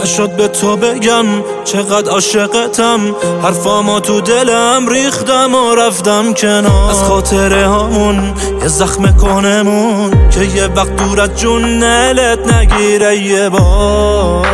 نشد به تو بگم چقدر عاشقتم، حرفامو تو دلم ریختم و رفتم کنار. از خاطره هامون یه زخم کنمون که یه وقت دور از جون نلت نگیره یه بار.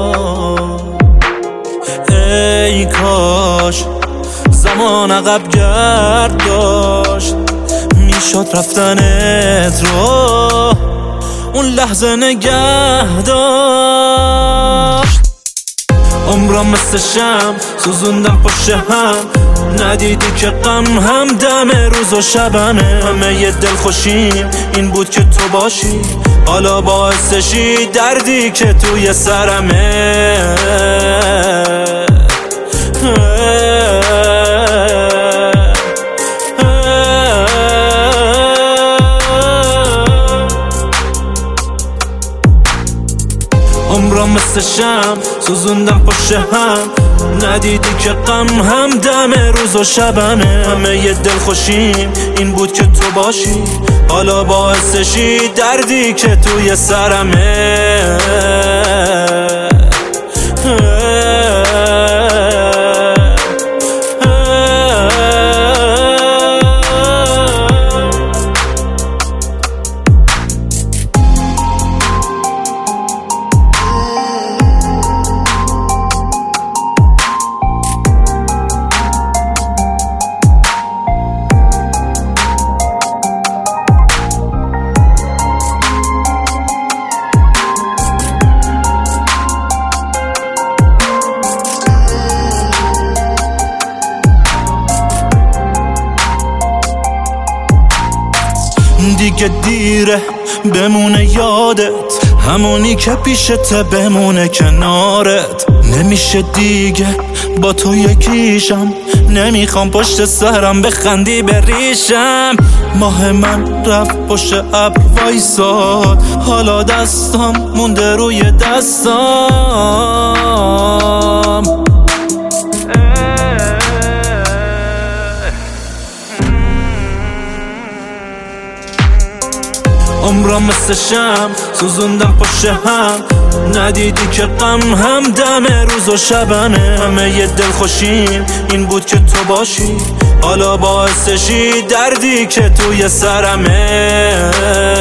ای کاش زمان عقب گرد داشت، میشد رفتنت رو اون لحظه نگه داشت. عمرم مثل شم سوزوندم پشت هم، ندیدی که غم هم دم روز و شبمه. همه یه دل خوشیم این بود که تو باشی، حالا باعثشی دردی که توی سرمه. عمرم مثل شم سوزوندم پشت هم، ندیدی که غم هم دم روز و شبمه. همه یه دل خوشیم این بود که تو باشی، حالا باعثشی دردی که توی سرمه. دیگه دیره بمونه یادت، همونی که پیشته بمونه کنارت. نمیشه دیگه با تو یکیشم، نمیخوام پشت سرم بخندی به ریشم. ماه من رفت پشت ابر وایساد، حالا دستام مونده روی دستام. عمرم مثل شم سوزوندم پشت هم، ندیدی که غم هم دم روز و شبمه. همه یه دل خوشیم این بود که تو باشی، حالا باعثشی دردی که توی سرمه.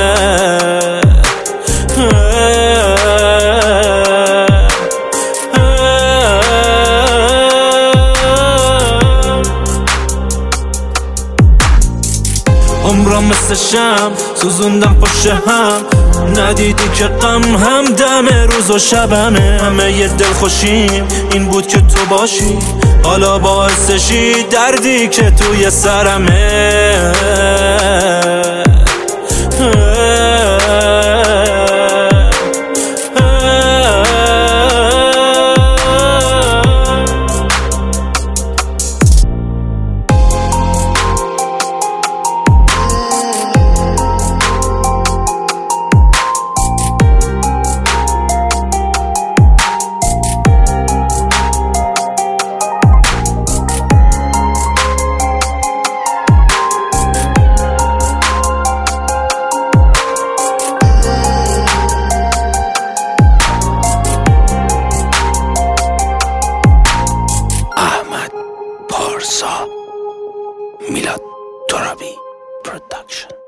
عمرم مثل شم سوزوندم پشت هم، ندیدی که غم هم دم روز و شبمه. همه یه دل خوشیم این بود که تو باشی، حالا باعثشی دردی که توی سرمه. پارسا میلاد ترابی پروداکشن.